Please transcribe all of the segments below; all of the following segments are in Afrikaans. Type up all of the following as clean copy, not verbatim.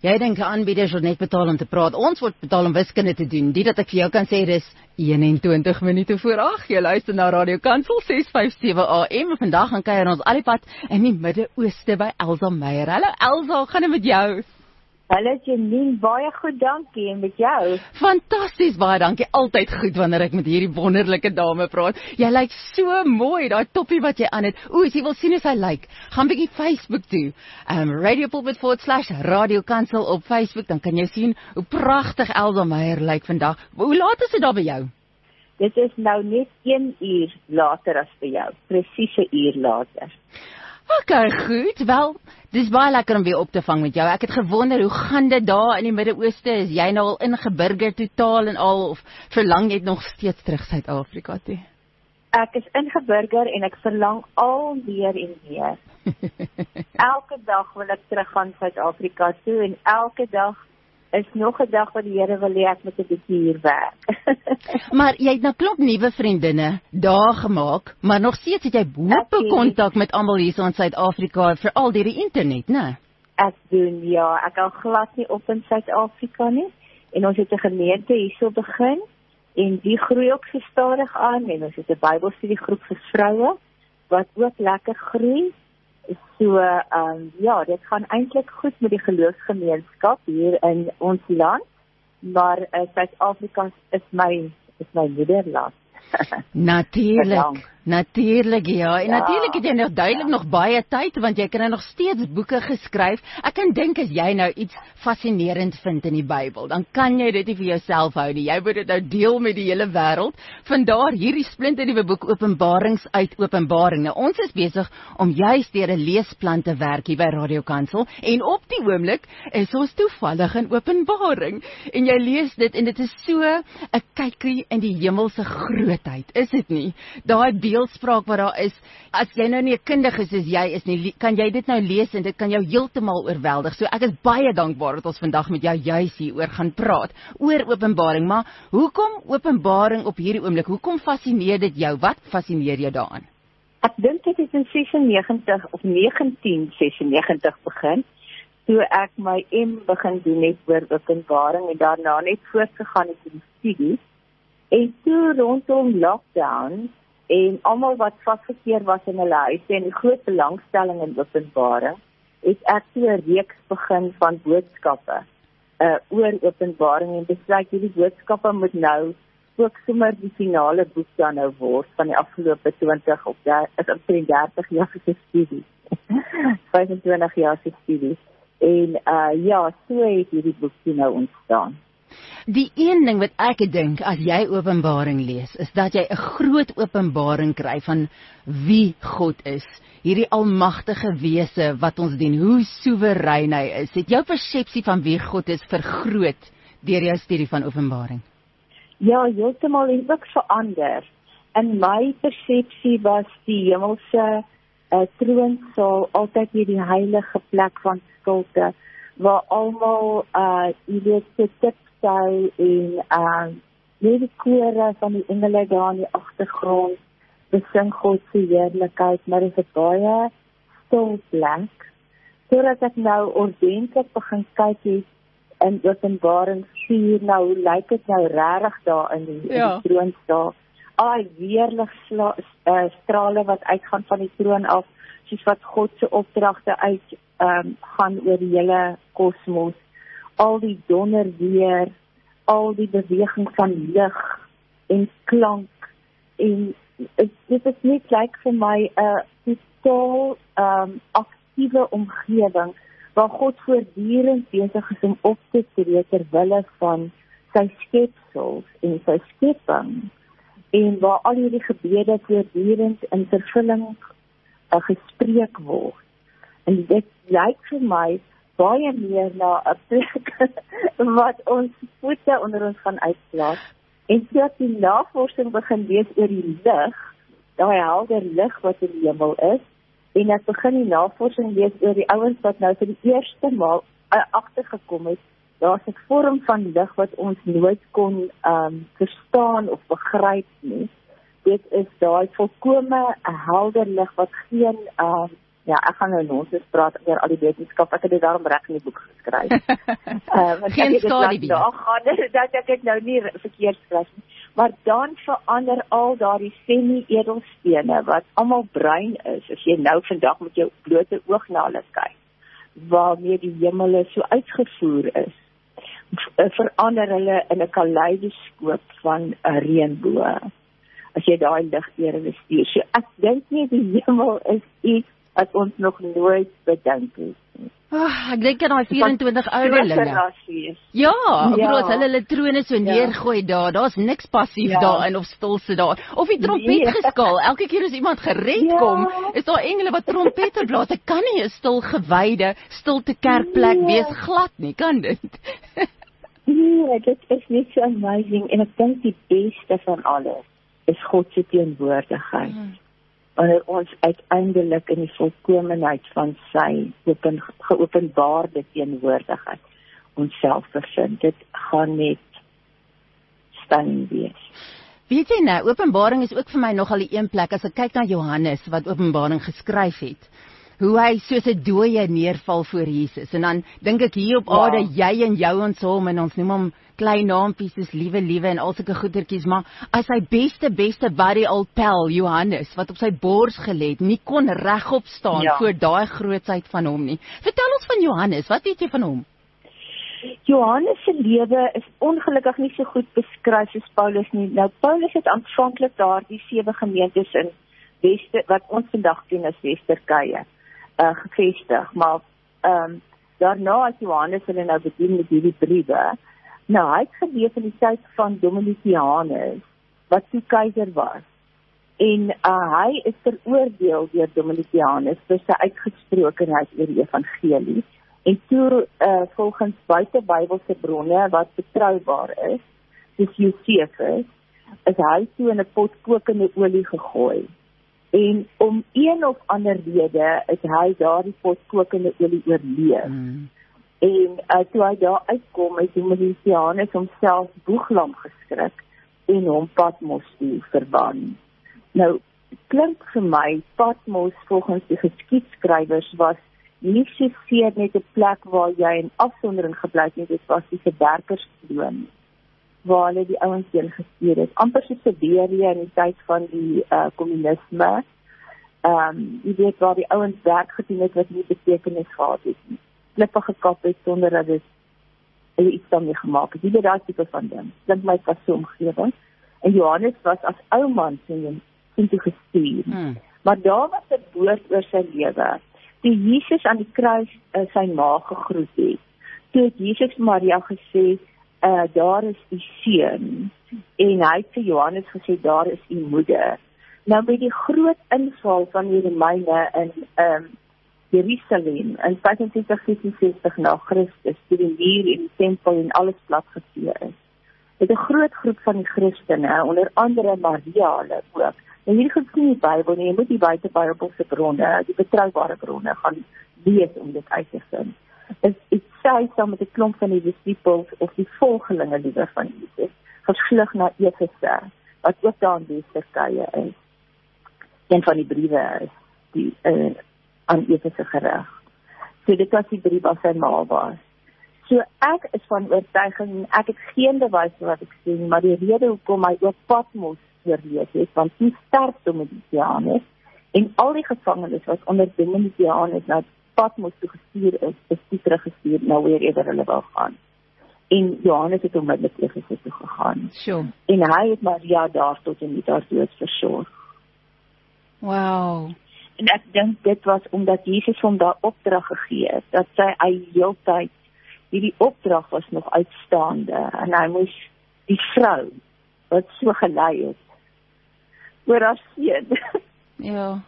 Jy dink aanbieders word net betaal om te praat. Ons word betaal om wiskunde te doen. Die dat ek vir jou kan sê, dis 21 minute voor 8. Jy luister na Radio Kansel 657 AM. Vandag gaan kuier ons al die pad in die Midde-Ooste by Elsa Meyer. Hallo Elsa, gaan dit met jou? Hallo Janine, baie goed, dankie, en met jou? Fantasties, baie dankie, altyd goed wanneer ek met hierdie wonderlike dame praat. Jy lyk so mooi, daai toppie wat jy aan het. As jy wil sien hoe sy lyk, gaan bietjie Facebook toe. Radio Pulpit /Radio Kansel op Facebook, dan kan jy sien hoe pragtig Elsa Meyer lyk vandag. Hoe laat is dit daar by jou? Dit is nou net 1 uur later as vir jou, presies 'n uur later. Okay, goed. Wel, dis baie lekker om weer op te vang met jou. Ek het gewonder, hoe gaan dit daar in die Midde-Ooste? Is jy nou al ingeburger totaal en al, of verlang jy nog steeds terug Suid-Afrika toe? Ek is ingeburger en ek verlang al meer en meer. Elke dag wil ek terug gaan Suid-Afrika toe en elke dag is nog 'n dag wat die Here wil hê ek moet 'n bietjie hier werk. Maar jy het nou klop nuwe vriendinne daar gemaak, maar nog steeds het jy hoop kontak met almal hier in Suid-Afrika, veral deur die internet, né? Ek doen, ja. Ek al glad nie op in Suid-Afrika nie. En ons het 'n gemeente hierso begin en die groei ook gestadig aan en ons het 'n Bybelstudiegroep vir vroue wat ook lekker groei. So, ja, dit gaan eintlik goed met die geloofsgemeenskap hier in ons land, maar Suid-Afrika is my moederland. Natuurlik, ja. En natuurlik het jy nog duidelik nog baie tyd, want jy kan nou nog steeds boeke geskryf. Ek kan dink as jy nou iets fascinerend vind in die Bybel, dan kan jy dit nie vir jouself hou nie. Jy moet dit nou deel met die hele wêreld. Vandaar hierdie splinternuwe boek Openbarings uit Openbaring. Nou, ons is besig om juist deur 'n leesplan te werk hier by Radio Kansel en op die oomblik is ons toevallig in Openbaring. En jy lees dit en dit is so 'n kykie in die hemelse grootheid, is dit nie? Daai beeldspraak wat daar is, as jy nou nie 'n kundige is as jy is nie, kan jy dit nou lees en dit kan jou heeltemal oorweldig. So ek is baie dankbaar dat ons vandag met jou juis hieroor gaan praat, oor Openbaring. Maar hoekom Openbaring op hierdie oomblik? Hoekom fascineer dit jou? Wat fascineer jou daaraan? Ek dink dit het in 1996 begin, toe ek my M begin doen het oor Openbaring en daarna net voortgegaan het in die studie. En toe rondom lockdown en almal wat vasgekeer was in hulle huise en die groot belangstelling in Openbaring, het ek toe 'n reeks begin van boodskappe oor Openbaring en besluit hierdie boodskappe moet nou ook sommer die finale boek dan nou word van die afgelope 30 jaar se studie. 25 jaar se studie. En ja, so het hierdie boek nou ontstaan. Die een ding wat ek dink as jy Openbaring lees, is dat jy 'n groot openbaring kry van wie God is. Hierdie almagtige wese wat ons dien, hoe soewerein hy is. Het jou persepsie van wie God is vergroot deur jou studie van Openbaring? Ja, heeltemal en ook verander. In my persepsie was die hemelse troonsaal altyd hierdie heilige plek van stilte, waar almal jy weet sou en die kore van die engele daar in die agtergrond besing God se heerlikheid, maar dit is 'n baie stil plek. Sodat ek nou ordentlik begin kyk het in Openbaring 4, nou hoe lyk dit nou regtig daar in die troonsaal. Weerlig strale wat uitgaan van die troon af, soos wat God se opdragte gaan oor die hele kosmos. Al die donderweer, al die beweging van lig en klank en dit is net lyk vir my 'n totaal aktiewe omgewing waar God voortdurend besig is om op te tree ter wille van sy skepsels en sy skepping en waar al hierdie gebede voortdurend in vervulling gespreek word. En dit lyk vir my baie meer na 'n plek wat ons voete onder ons gaan uitplaas. En so as die navorsing begin lees oor die lig, daai helder lig wat in die hemel is, en ek begin die navorsing lees oor die ouens wat nou vir die eerste maal agtergekom het, daar's 'n vorm van lig wat ons nooit kon verstaan of begryp nie. Dit is daai volkome 'n helder lig wat geen Ja, ek gaan nou nonsens praat oor al die wetenskap. Ek het dit daarom reg in die boek geskryf. Want Geen skadu daar gaan dat ek dit nou nie verkeerd skryf nie. Maar dan verander al daardie semi-edelstene wat almal bruin is, as jy nou vandag met jou blote oog na hulle kyk, waarmee die hemel so uitgevoer is, verander hulle in 'n kaleidoskoop van 'n reënboog. As jy daai lig deur hulle stuur. So ek dink nie die hemel is iets wat ons nog nooit bedink het. Ek dink aan daai 24 ouderlinge. Ja, ek bedoel as hulle trone so neergooi daar's niks passief daarin of stilse daar. Of die trompetgeskaal, elke keer as iemand gered kom, is daar engele wat trompette blaas. Dit kan nie 'n stil gewyde, stilte kerkplek wees glad nie, kan dit? Nee, dit is net so amazing en ek dink die beste van alles is God se teenwoordigheid. Wanneer ons uiteindelik in die volkomenheid van sy geopenbaarde teenwoordigheid onsself bevind. Dit gaan net stunning wees. Weet jy nou, Openbaring is ook vir my nogal die een plek, as ek kyk na Johannes wat Openbaring geskryf het, hoe hy soos 'n dooie neerval voor Jesus, en dan dink ek hier op aarde, jy en jou ons hom, en ons noem hom klein naampies soos liewe en al sulke goedertjies, maar as sy beste buddy old pal, Johannes, wat op sy bors gelê het, nie kon regop staan voor daai grootsheid van hom nie. Vertel ons van Johannes, wat weet jy van hom? Johannes se lewe is ongelukkig nie so goed beskryf as Paulus nie. Nou, Paulus het aanvanklik daardie 7 gemeentes in wat ons vandag ken as Westerkye, gevestig, maar daarna het Johannes hulle nou bedien met hierdie briewe. Nou, hy het geleef in die tyd van Domitianus, wat toe keiser was, en hy is veroordeel deur Domitianus vir sy uitgesprokenheid oor die evangelie, en toe volgens buite Bybelse bronne wat betroubaar is, soos Josephus, is hy toe in 'n pot kokende olie gegooi. En om een of ander rede is hy daardie pot kokende olie oorleef. En toe hy daar uitkom, het Domitianus homself boeglam geskrik en hom Patmos toe verban. Nou, klink vir my, Patmos volgens die geskiedskrywers was nie soseer net 'n plek waar jy in afsondering gebly het, dit was die verwerkerskroon waar hulle die ouens heen gestuur het. Amper soos Siberië in die tyd van die kommunisme. Jy weet waar die ouens werk gedoen het wat nie betekenis gehad het nie. Klippe gekap het sonder dat dit iets daarmee gemaak het. Jy weet daai tipe van ding. Klink my was so omgewing. En Johannes was as ou man sien toe gestuur. Maar daar was 'n woord oor sy lewe. Toe Jesus aan die kruis sy ma gegroet het, toe het Jesus Maria gesê, daar is die seun, en hy het vir Johannes gesê, daar is die moeder. Nou met die groot inval van die Romeine in Jerusalem in 65 na Christus, toe die muur en die tempel en alles platgevee is, het 'n groot groep van die Christene, onder andere Maria hulle ook. En hierdie groep nie die Bybel nie, jy moet die buite Bybelse bronne, die betroubare bronne gaan lees om dit uit te vind. Dit sê saam met 'n klomp van die disippels of die volgelinge liewer van Jesus, gevlug na Efese, wat ook daar in Westerkye is. Een van die briewe is die aan Efese gerig. So dit was die brief wat sy ma was. So ek is van oortuiging, ek het geen bewys wat ek sien, maar die rede hoekom hy ook Patmos oorleef het, want die sterf Domitianus, en al die gevangenes wat onder Domitianus na Patmos toe gestuur is die teruggestuur na wherever hulle wou gaan. En Johannes het onmiddellik Efese toe gegaan. Sure. En hy het Maria daar tot en met haar dood versorg. Wow. En ek dink dit was omdat Jesus hom daar opdrag gegee het, dat sy heeltyd, hierdie opdrag was nog uitstaande, en hy moes die vrou, wat so gelei het, oor haar seun. Ja.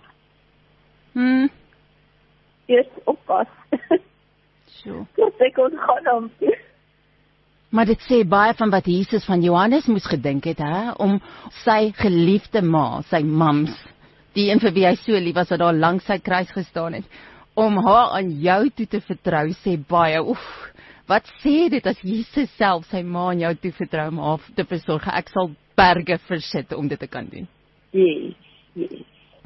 Eers oppas. Sure. Dat ek kon gaan om. Maar dit sê baie van wat Jesus van Johannes moes gedink het, om sy geliefde ma, sy mams, die een vir wie hy so lief was, wat daar langs sy kruis gestaan het, om haar aan jou toe te vertrou, sê baie, wat sê dit as Jesus self sy ma aan jou toe vertrou om haar te versorg? Ek sal berge versit om dit te kan doen. Yes.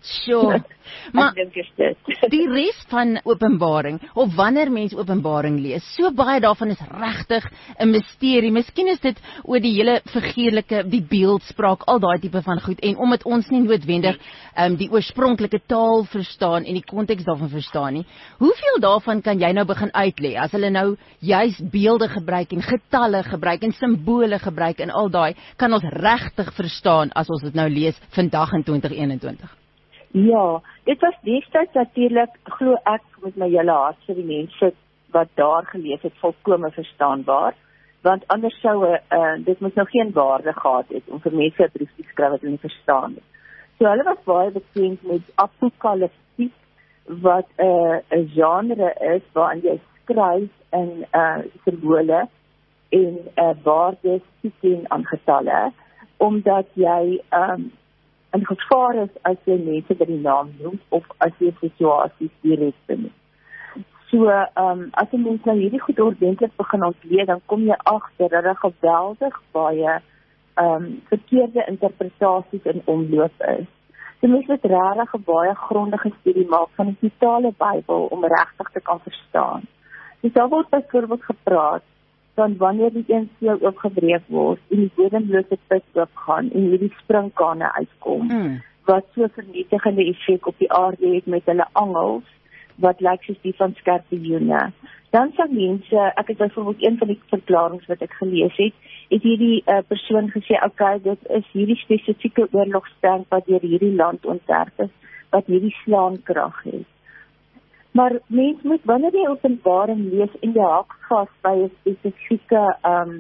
Sure. Maar ek dink is dit. die res van Openbaring, of wanneer mens Openbaring lees, so baie daarvan is regtig 'n misterie. Miskien is dit oor die hele figuurlike, die beeldspraak, al daai tipe van goed, en omdat ons nie noodwendig die oorspronklike taal verstaan en die konteks daarvan verstaan nie. Hoeveel daarvan kan jy nou begin uitlê, as hulle nou juis beelde gebruik en getalle gebruik en simbole gebruik en al daai, kan ons regtig verstaan as ons dit nou lees vandag in 2021? Ja, dit was destyds natuurlik, glo ek met my hele hart vir die mense wat daar gelees het, volkome verstaanbaar, want anders sou dit moes nou geen waarde gehad het om vir mense 'n brief te skryf wat hulle nie verstaan het. So hulle was baie bekend met apokaliptiek, wat 'n genre is waarin jy skryf in simbole en waardes toeken aan getalle, omdat jy in gevaar is as jy mense by die naam noem, of as jy situasies direk benoem. So, as jy mens nou hierdie goed ordentlik begin ontleed, dan kom jy agter dat daar geweldig baie verkeerde interpretasies in omloop is. So mens moet regtig 'n baie grondige studie maak van die totale Bybel om regtig te kan verstaan. Dus daar word byvoorbeeld gepraat dan wanneer die een seel oopgebreek word en die bodemlose put oopgaan en hierdie springkane uitkom, wat so vernietigende effek op die aarde het met hulle angels, wat lyk soos die van skorpioene. Dan sal mense, ek het byvoorbeeld een van die verklaringe wat ek gelees het hierdie persoon gesê, okay, dit is hierdie spesifieke oorlogstank wat deur hierdie land ontwerp is, wat hierdie slaankrag het. Maar mens moet, wanneer jy Openbaring lees en jy hak vas by 'n spesifieke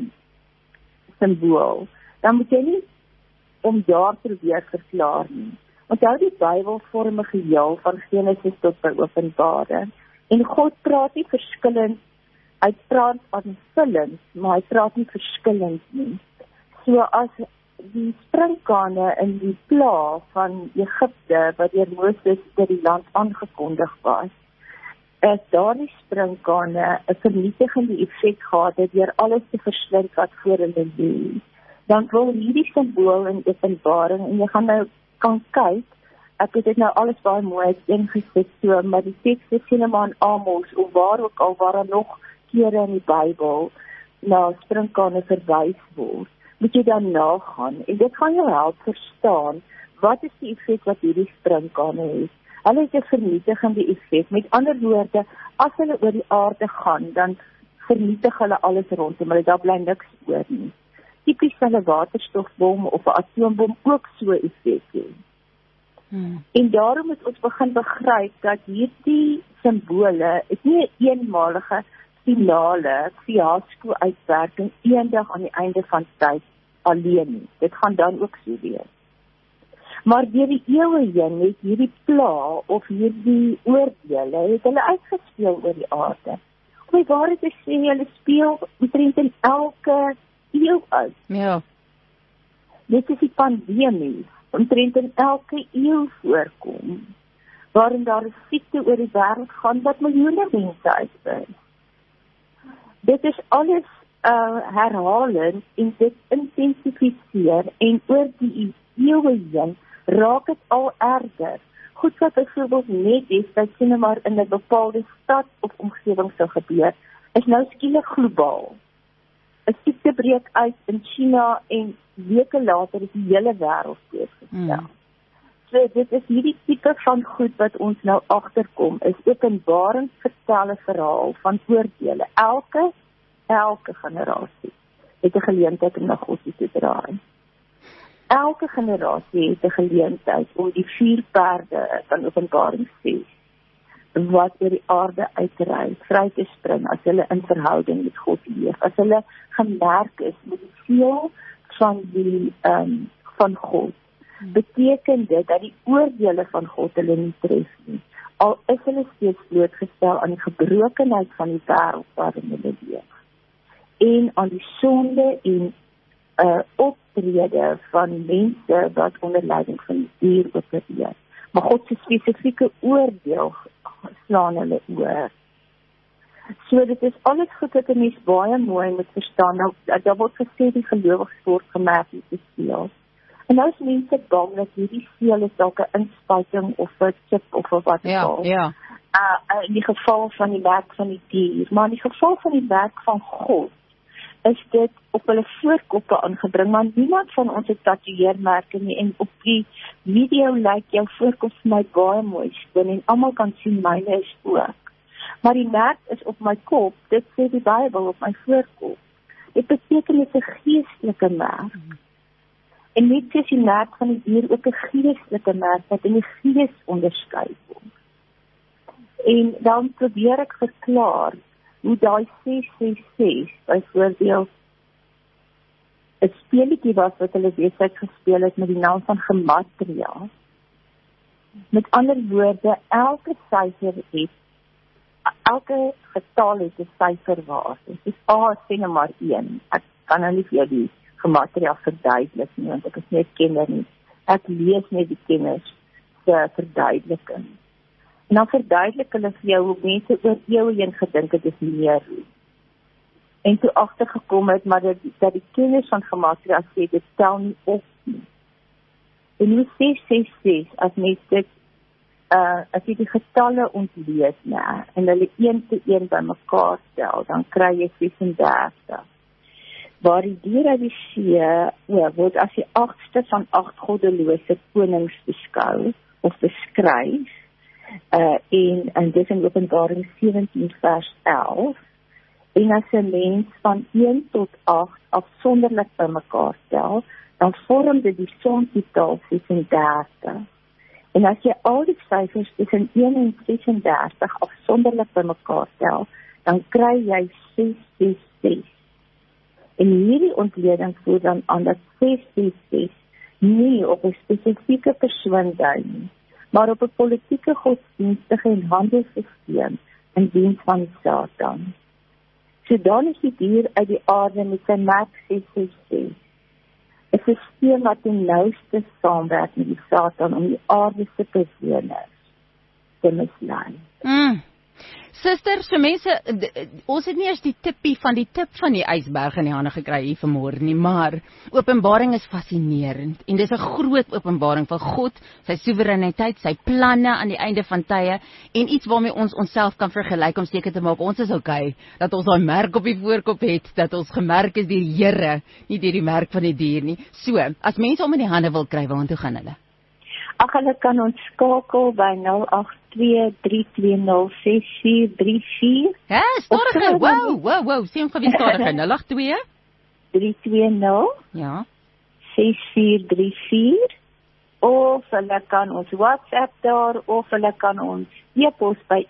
simbool, dan moet jy nie om daar probeer verklaar nie. Onthou die Bybel vorm 'n geheel van Genesis tot by Openbaring. En God praat nie verskillend, hy praat aanvullend, maar hy praat nie verskillend nie. So as die springkane in die pla van Egipte, wat deur Moses deur die land aangekondig was, is daardie springkane 'n vernietigende effek gehad het deur alles te verslind wat voor hulle lê. Dan wil hierdie simbool in Openbaring, en jy gaan nou kan kyk, ek het dit nou alles baie mooi uiteengesit, so, maar die teks is helemaal in Amos, of waar ook al, waar er nog kere in die Bybel na springkane verwys word, moet jy dan nagaan, en dit gaan jou help verstaan, wat is die effek wat hierdie springkane het. Hulle het 'n vernietigende effek, met ander woorde, as hulle oor die aarde gaan, dan vernietig hulle alles rondom hulle, daar bly niks oor nie. Tipies sal 'n waterstofbom of 'n atoombom ook so effek hê. En daarom moet ons begin begryp dat hierdie simbole is nie 'n eenmalige finale fiasco-uitwerking eendag aan die einde van tyd alleen nie. Dit gaan dan ook so wees. Maar deur die eeue heen het hierdie pla of hierdie oordeele het hulle uitgespeel oor die aarde. Om die waarheid te sê, hulle speel omtrent in elke eeu uit. Ja. Dit is die pandemie, omtrent in elke eeu voorkom, waarin daar 'n siekte oor die wêreld gaan wat miljoene mense uitwis. Dit is alles herhalend en dit intensifiseer en oor die eeue heen raak dit al erger. Goed wat byvoorbeeld net destyds sien maar in 'n bepaalde stad of omgewing sou gebeur, is nou skielik globaal. 'n Siekte breek uit in China en weke later is die hele wêreld doodgestel. So dit is hierdie tipe van goed wat ons nou agterkom, is Openbaring vertel 'n verhaal van oordeele. Elke generasie het 'n geleentheid om na God toe te draai. Elke generasie het 'n geleentheid om die 4 perde van Openbaring 6 wat oor die aarde uitry, vry te spring as hulle in verhouding met God leef. As hulle gemerk is met die seël van God, beteken dit dat die oordeele van God hulle nie tref nie. Al is hulle steeds blootgestel aan die gebrokenheid van die wêreld waarin hulle leef. En aan die sonde en optrede van mense wat onder leiding van die dier opereer. Maar God se spesifieke oordeel slaan hulle oor. So dit is alles goed wat 'n mens baie mooi moet verstaan. Nou, daar word gesê die gelowiges word gemerk met die seël. En nou is mense bang dat hierdie seël is dalk 'n inspuiting of 'n chip of wat ook al. Ja. In die geval van die werk van die dier, maar in die geval van die werk van God, is dit op hulle voorkoppe aangebring, maar niemand van ons het tatoeëermerke nie, en op die video lyk jou voorkop vir my baie mooi skoon, en almal kan sien myne is ook. Maar die merk is op my kop, dit sê die Bybel op my voorkop. Dit beteken dit is 'n geestelike merk. En net soos die merk van die dier ook 'n geestelike merk wat in die gees onderskei word. En dan probeer ek verklaar hoe daai 666 byvoorbeeld 'n speletjie was wat hulle destyds gespeel het met die naam van gematria. Met ander woorde, elke getal het 'n syferwaarde. Dis A sê nou maar 1. Ek kan nou nie vir jou die gematria verduidelik nie, want ek is net kenner nie. Ek lees net die kenners se verduideliking. En dan verduidelik hulle vir jou hoe mense oor eeue heen gedink het is meer. En toe agtergekom het, maar dat die kenners van gematria sê, dit tel nie op nie. En hoe 666, as mens dit, as jy die getalle ontleed, en hulle 1 te 1 by mekaar stel, dan kry jy 36. Waar die dier uit die see word as die 8ste van 8 goddelose konings beskou, of beskryf, en dis in Openbaring 17 vers 11, en as 'n mens van 1 tot 8 afsonderlik by mekaar stel, dan vorm dit die somtotaal 36. En as jy al die syfers tussen 1 en 36 afsonderlik by mekaar stel, dan kry jy 666. En hierdie ontleding voer dan aan dat 666 nie op 'n spesifieke persoon dui nie, maar op 'n politieke, godsdienstige en handelssysteem in diens van Satan. So dan is die dier uit die aarde met sy merk 666. 'n Systeem wat die nouste saamwerk met die Satan om die aarde se bewoners te mislei. Suster, so mense, ons het nie eers die tip van die ysberg in die hande gekry hier vanmôre nie, maar Openbaring is fascinerend en dis 'n groot openbaring van God, sy soewereiniteit, sy planne aan die einde van tye en iets waarmee ons onsself kan vergelyk om seker te maak ons is okay, dat ons daai merk op die voorkop het, dat ons gemerk is deur die Here, nie deur die merk van die dier nie. So, as mense hom in die hande wil kry, waartoe gaan hulle? Hulle kan ons skakel by 082-320-6434. Ja, stadiger, wow, sê hom gou weer stadiger, 082? 320. Ja. 6434. Of hulle kan ons WhatsApp daar, of hulle kan ons e-pos by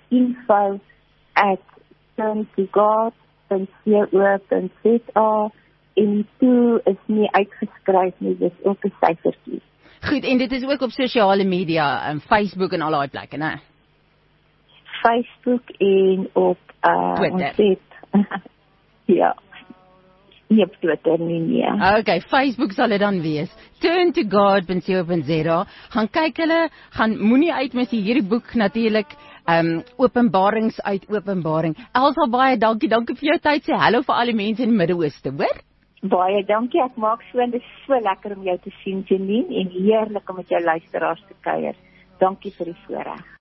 info@turntogod.co.za en toe is nie uitgeskryf nie, dis ook 'n syfertjie. Goed, en dit is ook op sosiale media, Facebook en al daai plekke, né? Facebook en op Twitter. Ons het, ja. Nie op Twitter nie. Okay, Facebook sal dit dan wees. Turntogod.co.za. Gaan kyk hulle, gaan moenie uitmis hierdie boek natuurlik, Openbarings uit Openbaring. Elsa, baie dankie vir jou tyd. Sê hallo vir al die mense in die Midde-Ooste, hoor? Baie dankie, ek maak so en dit is so lekker om jou te sien, Janine, en heerlik om met jou luisteraars te kuier. Dankie vir die voorreg.